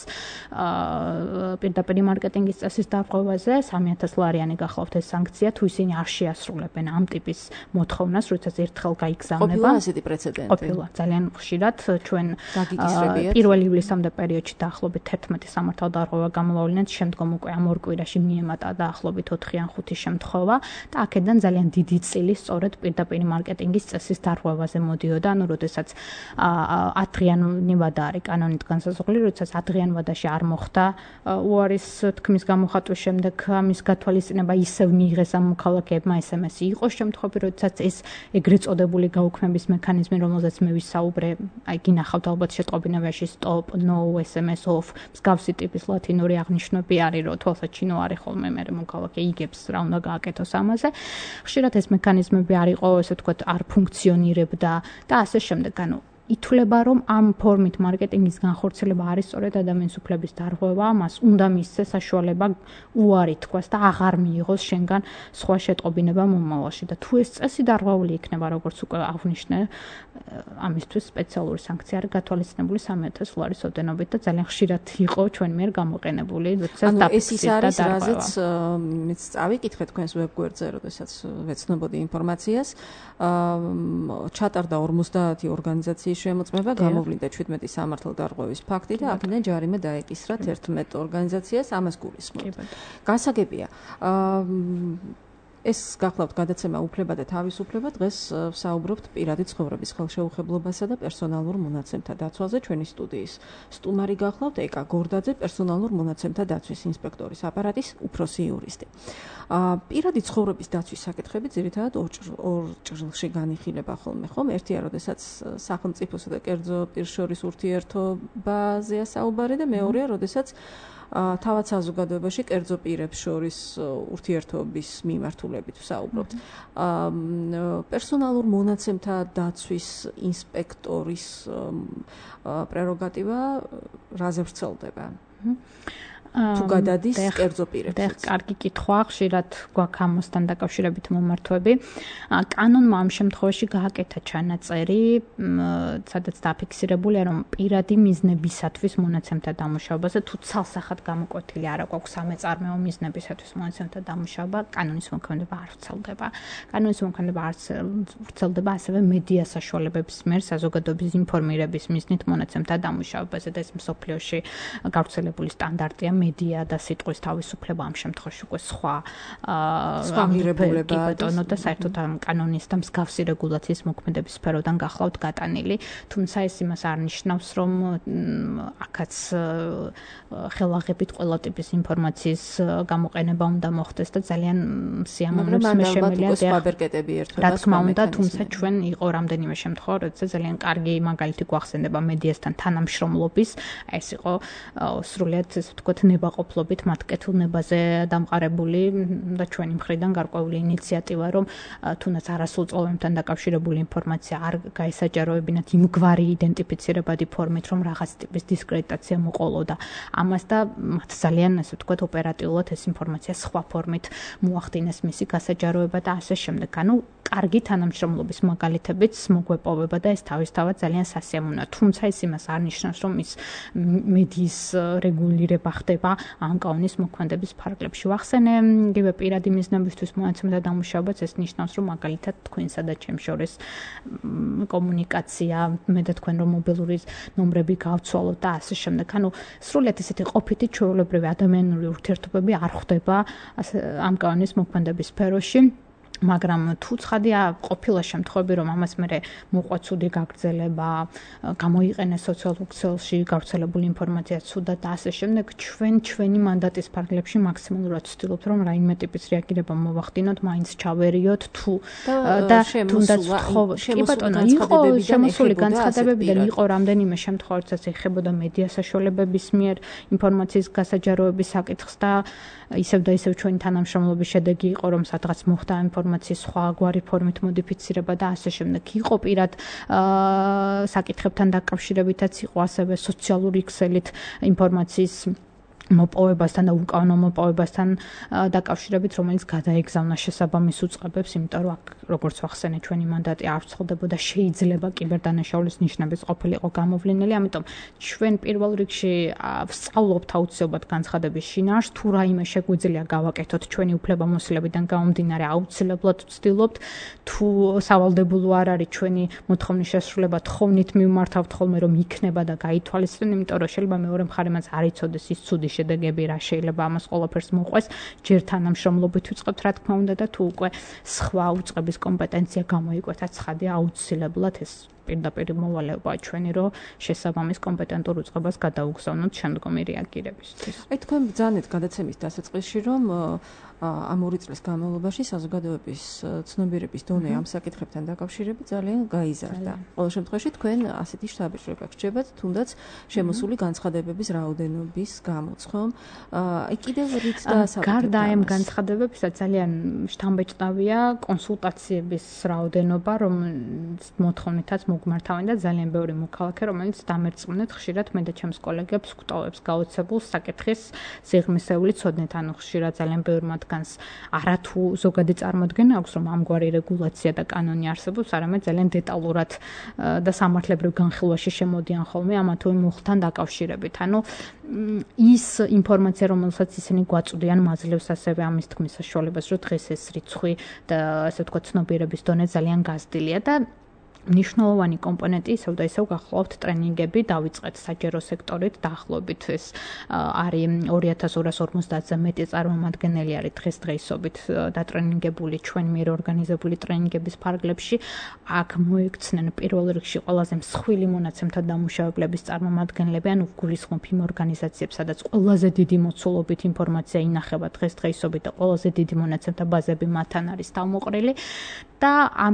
პირდაპირ მარკეტინგის წესის დარღვევაზე 3000 ლარიანი გახლავთ ეს სანქცია. თუ ისინი არ შეასრულებენ ამ ტიპის მოთხოვნას, როდესაც ერთხელ გაიგზავნება. ყოფილა ასეთი პრეცედენტი. ყოფილა ძალიან ხშირად ჩვენ 1 ივლისამდე პერიოდში დაახლოებით 11 სამართალდარღვევა გამოავლინეთ, შემდგომ უკვე ამ ორ კვირაში მიემატა დაახლოებით 4 ან 5 შემთხვევა და აქედან ძალიან დიდი წილი სწორედ პირდაპირ მარკეტინგის წესის დარღვევაზე მოდიოდა, ანუ როდესაც ადრიანი ვადა არის კანონით განსაზღვრული, როდესაც ადრიან ვადაში არ მოხდა უარის თქმის გამოხატვის შემდეგ ამის გათვალისწინება ისევ მიიღეს ამ მოქალაქეებმა SMS-ი იყო შემთხვევები, როდესაც ეს ეგრეთ წოდებული გაუქმების მექანიზმი, რომელზეც მე ვისაუბრე, აი გინახავთ ალბათ შეტყობინებაში stop, no, SMS off, მსგავსი ტიპის ლათინური აღნიშვნები არის, რომ თვალსაჩინო არის ხოლმე მე მოქალაქე იგებს რა უნდა გააკეთოს ამაზე. ხშირად ეს მექანიზმები არ იყო, ესე ვთქვათ, არ ფუნქციონირებდა და ასე შემდეგ, ანუ ითვლება, რომ ამ ფორმით მარკეტინგის განხორციელება არის სწორედ ადამიანის უფლების დარღვევა, მას უნდა მისცეს საშუალება უარი თქვას და აღარ მიიღოს შენგან სხვა შეტყობინება მომავალში და თუ ეს წესი დარღვეული იქნება, როგორც უკვე აღვნიშნე, ამისთვის სპეციალური სანქცია არის გათვალისწინებული 3000 ლარის ოდენობით და ძალიან ხშირად იყო ჩვენ მიერ გამოყენებული, როდესაც დაფიქსირდა და ეს არის რაზეც მეც წავიკითხე თქვენს ვებგვერდზე, როდესაც ვეცნობოდი ინფორმაციას, ჩატარდა 50 ორგანიზაციის შემოწმება, გამოვლინდა 17 სამართალდარღვევის ფაქტი და აქედან ჯარიმე დაეკისრა 11 ორგანიზაციას, ამას გულისხმობთ. გასაგებია. ეს გახლავთ გადაცემა უფლება და თავისუფლება. დღეს ვსაუბრობთ პირადი ცხოვრების ხელშეუხებლობასა და პერსონალურ მონაცემთა დაცვაზე. ჩვენი სტუდიის სტუმარი გახლავთ ეკა გორდაძე, პერსონალურ მონაცემთა დაცვის ინსპექტორის აპარატის უფროსი იურისტი. პირადი ცხოვრების დაცვის საკითხები ძირითადად ორ ჭრილში განიხილება ხოლმე, ხომ? ერთია, როდესაც სახელმწიფოსა და კერძო პირს შორის ურთიერთობაზეა საუბარი და მეორეა, როდესაც თავად საზოგადოებაში კერძო პირებს შორის ურთიერთობის მიმართულებით ვსაუბრობთ. პერსონალურ მონაცემთა დაცვის ინსპექტორის პრეროგატივა რაზე ვრცელდება? თუ გადადის კერძო პირებს. კარგი კითხვა, ხშირად გვაქვს ამასთან დაკავშირებით მომართვები. კანონმა ამ შემთხვევაში გააკეთა ჩანაწერი, სადაც დაფიქსირებულია, რომ პირადი მიზნებისათვის მონაცემთა დამუშავებაზე თუ ცალსახად გამოკვეთილი არა გვაქვს სამეწარმეო მიზნებისათვის მონაცემთა დამუშავება, კანონის მოქმედება არ ვრცელდება. კანონის მოქმედება არ ვრცელდება ასევე მედია საშუალებების მიერ საზოგადოების ინფორმირების მიზნით მონაცემთა დამუშავებაზე და ეს მსოფლიოში გავრცელებული სტანდარტია. მედია და სიტყვის თავისუფლება ამ შემთხვევაში უკვე სხვა ღირებულება და საერთოდ ამ კანონის და მსგავსი რეგულაციის მოქმედების სფეროდან გახლავთ გატანილი, თუმცა ეს იმას არ ნიშნავს, რომ აქაც ხელაღებით ყველა ტიპის ინფორმაციის გამოყენება უნდა მოხდეს და ძალიან სიამოვნებს მე შემიძლია სხვა ბერკეტები ერთვება. რა თქმა უნდა, თუმცა ჩვენ იყო რამდენიმე შემთხვევა, როდესაც ძალიან კარგი მაგალითი გვახსენდება მედიასთან თანამშრომლობის, ეს იყო სრულიად ესე ვთქვათ ნებაყოფლობით მათ კეთილნებაზე დამყარებული და ჩვენი მხრიდან გარკვეული ინიციატივა, რომ თუნდაც არასრულ წვევებთან დაკავშირებული ინფორმაცია არ გაესაჯაროებინათ იმგვარი იდენტიფიცირებადი ფორმით, რომ რაღაც ტიპის დისკრედიტაცია მოყოლოდა ამას და მათ ძალიან ესე ვთქვათ ოპერატიულად ეს ინფორმაცია სხვა ფორმით მოახდინეს მისი გასაჯაროება და ასე შემდეგ. ანუ კარგი თანამშრომლობის მაგალითებიც მოგვეპოვება და ეს თავისთავად ძალიან სასიამოვნოა. თუმცა ეს იმას არ ნიშნავს, რომ ის მედიის რეგულირება ხდება ამ კანონის მოქმედების ფარგლებში. ვახსენე იგივე პირადი მიზნებისთვის მონაცემთა დამუშავებაც ეს ნიშნავს, რომ მაგალითად თქვენსა და ჩემს შორის კომუნიკაცია, მე და თქვენ რომ მობილური ნომრები გავცვალოთ და ასე შემდეგ. ანუ სრულიად ესეთი ყოფითი ჩვეულებრივი ადამიანური ურთიერთობები არ ხდება ამ კანონის მოქმედების სფეროში. მაგრამ თუ ცხადია ყოფილა შემთხვევები, რომ ამას მე მოყვა ცუდი გაგრძელება, გამოიყენეს სოციალურ ქსელში გავრცელებული ინფორმაცია ცუდად და ასე შემდეგ, ჩვენი მანდატის ფარგლებში მაქსიმალურად ვცდილობთ, რომ რაიმე ტიპის რეაგირება მოვახდინოთ, მაინც ჩავერიოთ თუ და თუნდაც კი ბატონო, იყო შემოსული განცხადებებიდან, იყო რამდენიმე შემთხვევა, როდესაც ეხებოდა მედია საშუალებების მიერ ინფორმაციის გასაჯაროების საკითხს და ისევ და ისევ ჩვენი თანამშრომლობის შედეგი იყო, რომ სადღაც მოხდა ინფორმაციის სხვაგვარი ფორმით მოდიფიცირება და ასე შემდეგ. იყო პირად საკითხებთან დაკავშირებითაც იყო ასევე სოციალური ქსელით ინფორმაციის მოპოვებასთან და უკანონო მოპოვებასთან დაკავშირებით, რომელიც გადაეგზავნა შესაბამის უწყებებს, იმიტომ რომ აქ როგორც ვახსენე, ჩვენი მანდატი არ ვრცელდებოდა, შეიძლება კიბერდანაშაულის ნიშნების ყოფილიყო გამოვლენილი, ამიტომ ჩვენ პირველ რიგში ვსწავლობთ აუცილებლად განცხადების შინაარსს, თუ რაიმე შეგვიძლია გავაკეთოთ ჩვენი უფლებამოსილებიდან გამომდინარე, აუცილებლად ვცდილობთ, თუ სავალდებულო არ არის ჩვენი მოთხოვნის შესრულება, თხოვნით მივმართავთ ხოლმე, რომ იქნება და გაითვალისწინოთ, იმიტომ რომ შეიძლება მეორე მხარე მას არ იცოდეს ის ცუდი შედეგები რა შეიძლება ამას ყველაფერს მოყვეს, ჯერ თანამშრომლობით ვიწყებთ, რა თქმა უნდა და თუ უკვე სხვა უწყების კომპეტენცია გამოიკვეთა, ცხადია აუცილებლად ეს პირდაპირ მოვალეობაა ჩვენი, რომ შესაბამის კომპეტენტურ უწყებას გადაუგზავნოთ შემდგომი რეაგირებისთვის. აი თქვენ ბრძანეთ გადაცემის დასაწყისში, რომ ამ 2 წლის განმავლობაში საზოგადოების ცნობიერების დონე ამ საკითხებთან დაკავშირებით ძალიან გაიზარდა. ყოველ შემთხვევაში თქვენ ასეთი შთაბეჭდილება გრჩებათ, თუნდაც შემოსული განცხადებების რაოდენობის გამოცხომ. აი კიდევ რით დასაბუთებთ? გარდა ამ განცხადებებისა ძალიან შთამბეჭდავია კონსულტაციების რაოდენობა, რომ მოთხოვნითაც მოგმართავენ და ძალიან ბევრი მოქალაქე, რომელიც დამერწმუნეთ ხშირად მე და ჩემს კოლეგებს გვტოვებს გაოცებულ საკითხის სიღრმისეული ცოდნით, ანუ ხშირად ძალიან ბევრი მათგანს არათუ ზოგადი წარმოდგენა აქვს, რომ ამგვარი რეგულაცია და კანონი არსებობს, არამედ ძალიან დეტალურად და სამართლებრივ განხილვაში შემოდიან ხოლმე ამა თუ იმ მუხლთან დაკავშირებით. ანუ ის ინფორმაცია, რომელსაც ისინი გვაწვდიან, მაძლევს ასევე ამის თქმის საშუალებას, რომ დღეს ეს რიცხვი და ასე ვთქვათ ცნობიერების დონე ძალიან გაზრდილია და მნიშვნელოვანი კომპონენტი ისევ და ისევ გახლავთ ტრენინგები, დავიწყეთ საჯარო სექტორით, დაახლოებით ეს არის 2250-ზე მეტი წარმომადგენელი არის დღესდღეობით დატრენინგებული ჩვენ მიერ ორგანიზებული ტრენინგების ფარგლებში. აქ მოექცნენ პირველ რიგში ყველაზე მსხვილი მონაცემთა დამუშავებლების წარმომადგენლები, ანუ ვგულისხმობ იმ ორგანიზაციებს, სადაც ყველაზე დიდი მოცულობით ინფორმაცია ინახება დღესდღეობით და ყველაზე დიდი მონაცემთა ბაზები მათთან არის თავმოყრილი და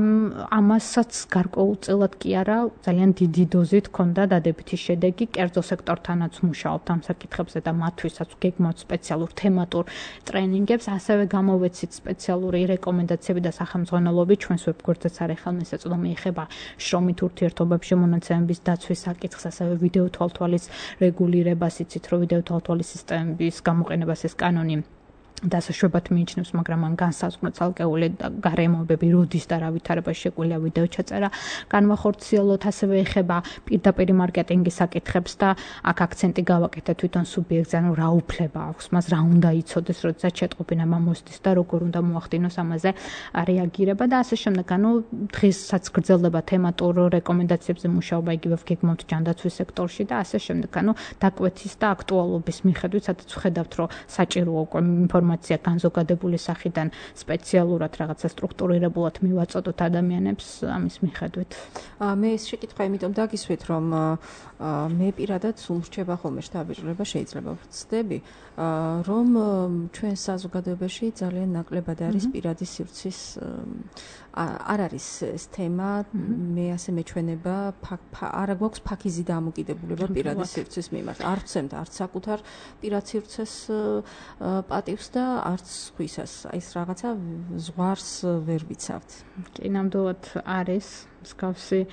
ამასაც გარკვეულწილად კი არა, ძალიან დიდი დოზით ჰქონდა დადებითი შედეგი, კერძო სექტორთანაც მუშაობთ ამ საკითხებზე და მათთვისაც გეგმავთ სპეციალურ თემატურ ტრენინგებს, ასევე გამოვეცით სპეციალური რეკომენდაციები და სახელმძღვანელოები ჩვენს ვებგვერდზეც არის ხელმისაწვდომი ეხება შრომით ურთიერთობებში მონაცემების დაცვის საკითხს, ასევე ვიდეო თვალთვალის რეგულირებას, იცით რომ ვიდეო თვალთვალის სისტემების გამოყენებას ეს კანონი და საშვებად მიიჩნევს, მაგრამ მან განსაზღვრა ცალკეული გარემოებები, როდის და რა ვითარებაში შეგვიძლია ვიდეო ჩაწერა განვახორციელოთ, ასევე ეხება პირდაპირ მარკეტინგის საკითხებს და აქ აქცენტი გავაკეთე თვითონ სუბიექტზე, ანუ რა უფლება აქვს მას, რა უნდა იცოდეს, როდესაც შეტყობინა მომოსდის და როგორ უნდა მოახდინოს ამაზე რეაგირება და ასე შემდეგ. ანუ დღესაც გრძელდება თემატურ რეკომენდაციებზე მუშაობა, იგივე ვგეგმავთ ჯანდაცვის სექტორში და ასე შემდეგ. ანუ დაკვეთის და აქტუალობის მიხედვით, სადაც ვხედავთ, რომ საჭიროა უკვე ინფორმაცია განზოგადებული სახიდან სპეციალურად რაღაცა სტრუქტურირებულად მივაწოდოთ ადამიანებს ამის მიხედვით. მე ეს შეკითხვა იმიტომ დაგისვით, რომ მე პირადად სულ მრჩება ხოლმე შთაბეჭდილება, შეიძლება ვცდები, რომ ჩვენ საზოგადოებაში ძალიან ნაკლებად არის პირადი სივრცის არ არის ეს თემა, მე ასე მეჩვენება, არა გვაქვს ფაქიზი დამოკიდებულება პირადი სივრცის მიმართ. არ ვცემთ არც საკუთარ პირად სივრცეს პატივს და არც სხვისას. აი ეს რაღაცა ზღვარს ვერ ვიცავთ. კი, ნამდვილად არის მსგავსი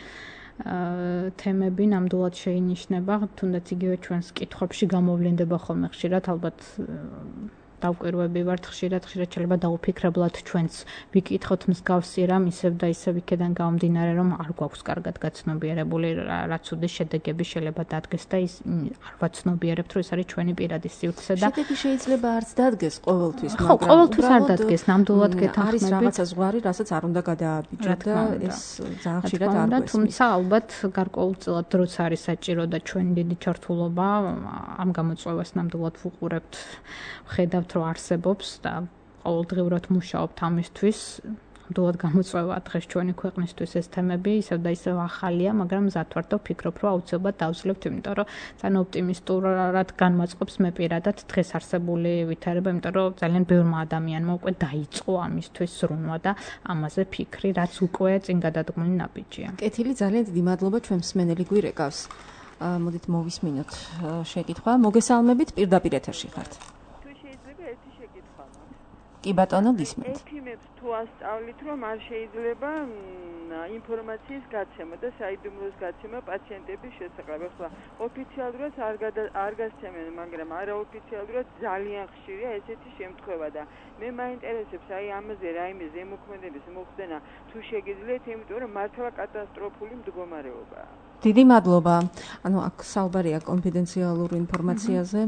თემები ნამდვილად შეინიშნება, თუნდაც იგივე ჩვენს კითხვებში გამოვლინდება ხოლმე ხშირად, ალბათ დავკვირვები ვართ ხშირად შეიძლება დაუფიქრებლად ჩვენც ვიკითხოთ მსგავსი რამ ისევ და ისევ იქიდან გამომდინარე რომ არ გვაქვს კარგად გაცნობიერებული რაც უდე შედეგები შეიძლება დადგეს და ის არ ვაცნობიერებთ რომ ეს არის ჩვენი პირადი სივრცე და შედეგი შეიძლება არც დადგეს ყოველთვის მაგრამ ყოველთვის არ დადგეს ნამდვილად გეთანხმებით არის რაღაცა ზღვარი რასაც არ უნდა გადააბიჯოთ და ეს ძალიან ხშირად არ გვესმის თუმცა ალბათ გარკვეულწილად დროც არის საჭირო და ჩვენი დიდი ჩართულობა ამ გამოწვევას ნამდვილად ვუყურებთ ვხედავთ რომ არსებობს და ყოველდღიურად მუშაობთ ამისთვის. ნამდვილად გამოწვევა დღეს ჩვენი ქვეყნისთვის ეს თემები, ისევ და ისევ ახალია, მაგრამ მზად ვარ და ვფიქრობ, რომ აუცილებლად დავსვლებთ, იმიტომ რომ ძალიან ოპტიმისტურად განმაწყობს მე პირადად დღეს არსებული ვითარება, იმიტომ რომ ძალიან ბევრმა ადამიანმა უკვე დაიწყო ამისთვის ზრუნვა და ამაზე ფიქრი, რაც უკვე წინ გადადგმული ნაბიჯია. კეთილი, ძალიან დიდი მადლობა ჩვენ მსმენელი გვირეკავს. მოდით მოვისმინოთ შეკითხვა. მოგესალმებით, პირდაპირ ეთერში ხართ. კი ბატონო გისმენთ. ექიმებს თუ ასწავლით რომ არ შეიძლება ინფორმაციის გაცემა და საიდუმლოს გაცემა პაციენტების შესახებ. ახლა ოფიციალურად არ გასცემენ, მაგრამ არაოფიციალურად ძალიან ხშირია ესეთი შემთხვევა და მე მაინტერესებს აი ამაზე რაიმე ზემოქმედების მოხდენა თუ შეგიძლიათ, იმიტომ რომ მართლა კატასტროფული მდგომარეობაა. დიდი მადლობა. ანუ აქ საუბარია კონფიდენციალურ ინფორმაციაზე.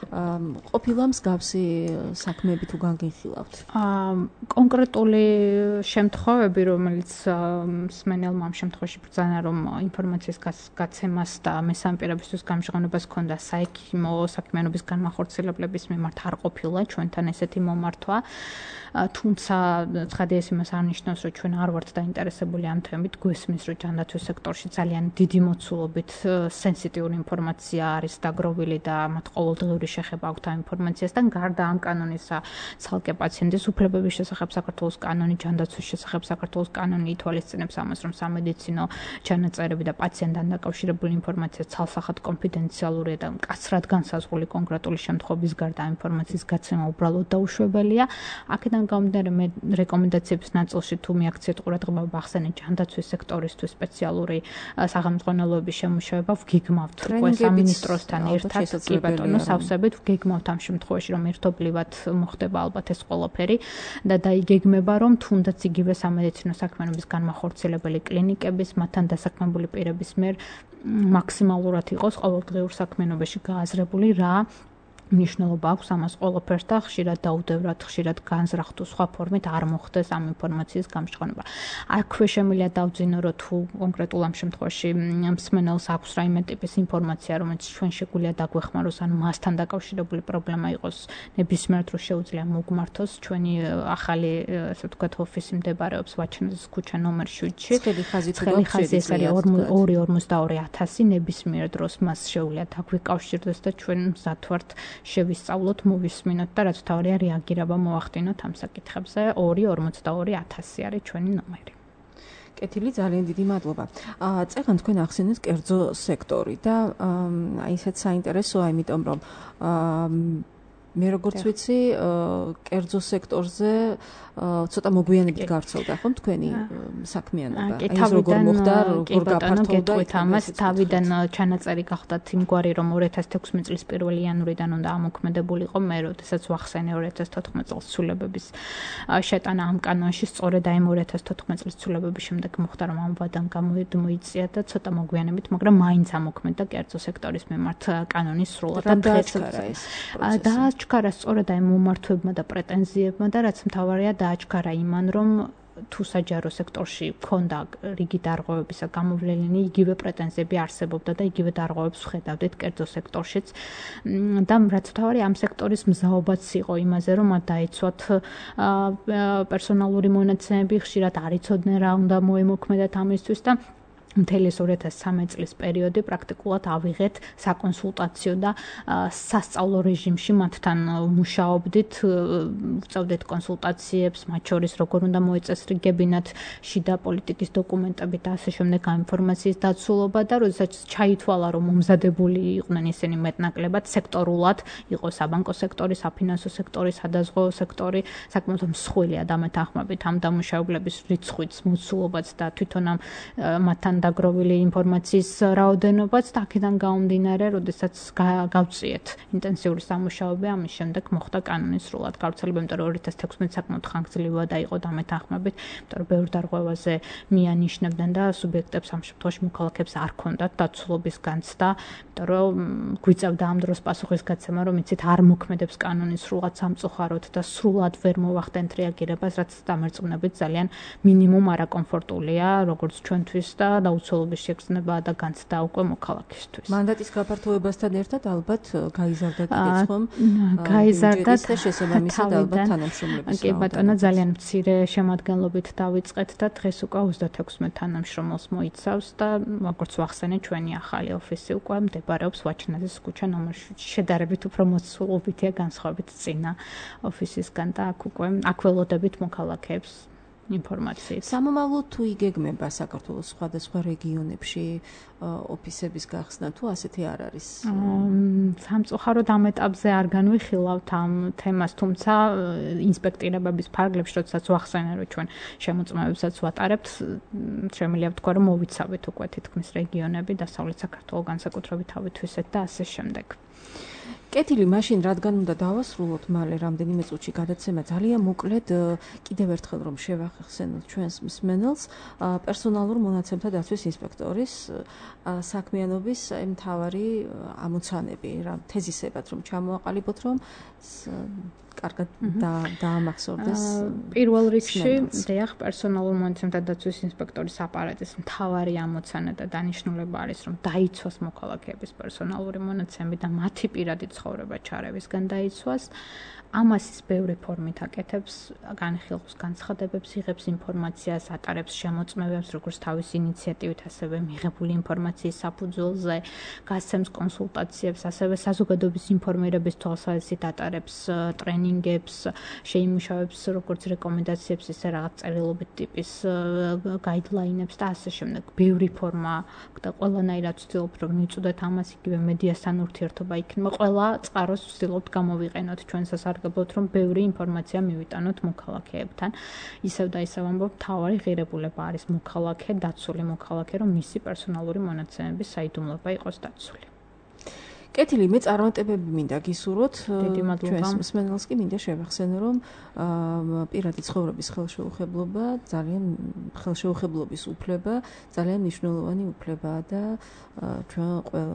ყოფილა მსგავსი საქმეები თუ განგიხილავთ? კონკრეტული შემთხვევები, რომელიც მსმენელმა ამ შემთხვევაში ბრძანა, რომ ინფორმაციის გაცემას და მესამე პირებისთვის გამჟღავნებას ჰქონდა საექიმო საქმიანობის განმახორციელებლების მიმართ არ ყოფილა ჩვენთან ესეთი მომართვა. თუმცა ცხადია ის იმას არნიშნავს, რომ ჩვენ არ ვართ დაინტერესებული ამ თემით, გვესმის, რომ ჯანდაცვის სექტორში ძალიან დიდი მოცულობით სენსიტიური ინფორმაცია არის დაგროვილი და მათ ყოველდღიური შეხება აქვთ ამ ინფორმაციასთან. გარდა ამ კანონისა, ცალკე პაციენტის უფლებების შესახებ საქართველოს კანონი, ჯანდაცვის შესახებ საქართველოს კანონი ითვალისწინებს ამას, რომ სამედიცინო ჩანაწერები და პაციენტთან დაკავშირებული ინფორმაცია ცალსახად კონფიდენციალურია და მკაცრად განსაზღვრული კონკრეტული შემთხვევების გარდა ამ ინფორმაციის გაცემა უბრალოდ დაუშვებელია. აქედან გამომდინარე მე რეკომენდაციების ნაწილში თუ მიაქციეთ ყურადღება ვახსენე ჯანდაცვის სექტორისთვის სპეციალური სახელმძღვანელოების შემუშავება ვგეგმავთ უკვე სამინისტროსთან ერთად კი ბატონო სავსებით ვგეგმავთ ამ შემთხვევაში რომ ერთობლივად მოხდება ალბათ ეს ყველაფერი და დაიგეგმება რომ თუნდაც იგივე სამედიცინო საქმიანობის განმახორციელებელი კლინიკების მათთან დასაქმებული პირების მიერ მაქსიმალურად იყოს ყოველდღიურ საქმიანობაში გააზრებული რა მნიშვნელობა აქვს ამას ყველაფერს და ხშირად დაუდევრად, ხშირად განზრახ თუ სხვა ფორმით არ მოხდეს ამ ინფორმაციის გამჟღავნება. აქვე შემიძლია დავძინო, რომ თუ კონკრეტულ ამ შემთხვევაში მსმენელს აქვს რაიმე ტიპის ინფორმაცია, რომელიც ჩვენ შეგვიძლია დაგვეხმაროს, ან მასთან დაკავშირებული პრობლემა იყოს, ნებისმიერ დროს შეუძლია მოგმართოს. ჩვენი ახალი, ასე ვთქვათ, ოფისი მდებარეობს ვაჩნაძის ქუჩა ნომერ 7-ში. ცხელი ხაზი ეს არის 2421000, ნებისმიერ დროს მას შეუძლია დაგვიკავშირდეს და ჩვენ მზად ვართ შევისწავლოთ, მოვისმინოთ და რაც თავია რეაგირება მოახდინოთ ამ საკითხებზე. 2421000 არის ჩვენი ნომერი. კეთილი, ძალიან დიდი მადლობა. წეგან თქვენ ახსენეთ კერძო სექტორი და აი ესეც საინტერესოა, იმიტომ რომ მე როგორც ვიცი, კერძო სექტორზე ცოტა მოგვიანებით გავრცელდა ხომ თქვენი საქმიანობა? ეს როგორ მოხდა, როგორ გაფართოვდა? ამას თავიდან ჩანაწერი გახდათ იმგვარი, რომ 2016 წლის 1 იანვრიდან უნდა ამოქმედებულიყო, მე როდესაც ვახსენე 2014 წელს ცვლილებების შეტანა ამ კანონში, სწორედ აი 2014 წლის ცვლილებების შემდეგ მოხდა, რომ ამ ვადამ გამოიწია და ცოტა მოგვიანებით, მაგრამ მაინც ამოქმედდა კერძო სექტორის მიმართ კანონის სრულად და დააჩქარა ეს პროცესი. დააჩქარა სწორედ აი მომართვებმა და პრეტენზიებმა და რაც მთავარია დააჩქარა იმან, რომ თუ საჯარო სექტორში ქონდა რიგი დარღვევებისა გამოვლენილი, იგივე პრეტენზიები არსებობდა და იგივე დარღვევებს ვხედავდით კერძო სექტორშიც. და რაც მთავარია ამ სექტორის მზაობაც იყო იმაზე, რომ მათ დაიცვათ პერსონალური მონაცემები, ხშირად არ იცოდნენ რა უნდა მოემოქმედათ ამისთვის და მთელი 2013 წლის პერიოდი პრაქტიკულად ავიღეთ საკონსულტაციო და სასწავლო რეჟიმში მათთან მუშაობდით, ვწევდით კონსულტაციებს, მათ შორის როგორ უნდა მოეწესრიგებინათ შიდა პოლიტიკის დოკუმენტები და ასე შემდეგ ამ ინფორმაციის დაცულობა და როდესაც ჩაითვალა, რომ მომზადებული იყვნენ ისინი მეტნაკლებად სექტორულად, იყო საბანკო სექტორი, საფინანსო სექტორი, სადაზღვევო სექტორი, საკმაოდ მსხვილი ადამიანთანხმებით ამ დამუშავებლების რიცხვიც, მოცულობაც და თვითონ ამ მათთან დაგროვილი ინფორმაციის რაოდენობაც და აქედან გამომდინარე, როდესაც გავწიეთ ინტენსიური სამუშაოები, ამის შემდეგ მოხდა კანონის სრულად გავრცელება, იმიტომ რომ 2016 საკმაოდ ხანგრძლივად იყო დამეთანხმებით, იმიტომ რომ ბევრ დარღვევაზე მიანიშნებდნენ და სუბიექტებს ამ შემთხვევაში მოქალაქეებს არ ჰქონდათ დაცულობის განცდა, იმიტომ რომ გვიწევდა ამ დროს პასუხისგაცემა, რომ იცით არ მოქმედებს კანონის სრულად სამწუხაროდ და სრულად ვერ მოვახდენთ რეაგირებას, რაც დამერწმუნებით ძალიან მინიმუმ არაკომფორტულია, როგორც ჩვენთვის და უცოლობის შეგრძნება და განცდა უკვე მოქალაქისთვის. მანდატის გაფართოებასთან ერთად ალბათ გაიზარდა კიდეც ხომ? გაიზარდა და შესაბამისად ალბათ თანამშრომლების. კი ბატონო, ძალიან მცირე შემადგენლობით დავიწყეთ და დღეს უკვე 36 თანამშრომელს მოიცავს და როგორც ვახსენე, ჩვენი ახალი ოფისი უკვე მდებარეობს ვაჩნაძის ქუჩა ნომერ 7. შედარებით უფრო მოცულობითია განსხვავებით წინა ოფისისგან და აქ უკვე ველოდებით მოქალაქეებს ინფორმაციით. სამომავლოდ თუ იგეგმება საქართველოს სხვადასხვა რეგიონებში ოფისების გახსნა თუ ასეთი არ არის? სამწუხაროდ ამ ეტაპზე არ განვიხილავთ ამ თემას, თუმცა ინსპექტირებების ფარგლებში, როდესაც ვახსენე, რომ ჩვენ შემოწმებებსაც ვატარებთ, შემიძლია ვთქვა, რომ მოვიცავით უკვე თითქმის რეგიონები, დასავლეთ საქართველო განსაკუთრებით თავითვისეთ და ასე შემდეგ. კეთილი, მაშინ რადგან უნდა დავასრულოთ მალე რამდენიმე წუთში გადაცემა, ძალიან მოკლედ კიდევ ერთხელ რომ შევახსენოთ ჩვენს მსმენელს, პერსონალურ მონაცემთა დაცვის ინსპექტორის საქმიანობის მთავარი ამოცანები, რა თეზისებად რომ ჩამოაყალიბოთ, რომ კარგად დაამახსოვრდეს. პირველ რიგში, დიახ, პერსონალურ მონაცემთა დაცვის ინსპექტორის აპარატის მთავარი ამოცანა და დანიშნულება არის, რომ დაიცვას მოქალაქეების პერსონალური მონაცემები და მათი პირადი ცხოვრება ჩარევისგან დაიცვას. ამას ის ბევრი ფორმით აკეთებს, განხილავს განცხადებებს, იღებს ინფორმაციას, ატარებს შემოწმებებს, როგორც თავის ინიციატივით, ასევე მიღებული ინფორმაციის საფუძველზე, გასცემს კონსულტაციებს, ასევე საზოგადოების ინფორმირების თვალსაზრისით ატარებს ტრენინგებს, შეიმუშავებს როგორც რეკომენდაციებს, ისე რაღაც წერილობით ტიპის გაიდლაინებს და ასე შემდეგ. ბევრი ფორმა და ყველანაირად ვცდილობ, რომ მივწვდეთ ამას, იგივე მედიასთან ურთიერთობა იქნება. ყველა წყაროს ვცდილობთ გამოვიყენოთ ჩვენ სასარგებლოდ, რომ ბევრი ინფორმაცია მივიტანოთ მოქალაქეებთან. ისევ და ისევ ამბობ, მთავარი ღირებულება არის მოქალაქე, დაცული მოქალაქე, რომ მისი პერსონალური მონაცემების საიდუმლოება იყოს დაცული. კეთილი, მე წარმატებები მინდა გისურვოთ. ჩვენს მსმენელს კი მინდა შევახსენო, რომ პირადი ცხოვრების ხელშეუხებლობა, ხელშეუხებლობის უფლება ძალიან მნიშვნელოვანი უფლებაა და ჩვენ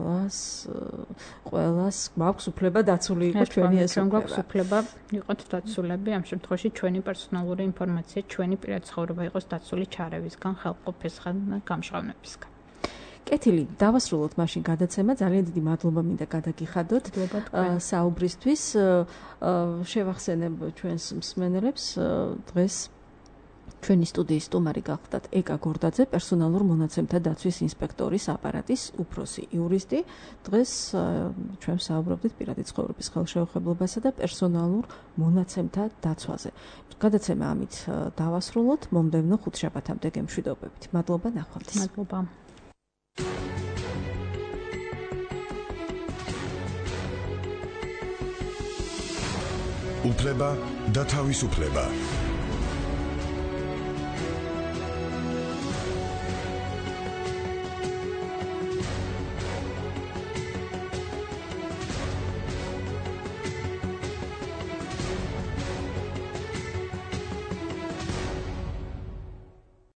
ყველას გვაქვს უფლება დაცული იყოს ჩვენი ეს უფლება. გვაქვს უფლება იყოთ დაცულები, ამ შემთხვევაში ჩვენი პერსონალური ინფორმაცია, ჩვენი პირადი ცხოვრება იყოს დაცული ჩარევისგან, ხელყოფისგან და გამჟღავნებისგან. კეთილი, დავასრულოთ მაშინ გადაცემა. ძალიან დიდი მადლობა მინდა გადაგიხადოთ საუბრისთვის. შევახსენებ ჩვენს მსმენელებს, დღეს ჩვენი სტუდიის სტუმარი გახლდათ ეკა გორდაძე, პერსონალურ მონაცემთა დაცვის ინსპექტორის აპარატის უფროსი იურისტი. დღეს ჩვენ საუბრობდით პირადი ცხოვრების ხელშეუხებლობასა და პერსონალურ მონაცემთა დაცვაზე. გადაცემა ამით დავასრულოთ. მომდევნო ხუთშაბათამდე გემშვიდობებით. მადლობა, ნახვამდის. მადლობა. უფლება და თავისუფლება.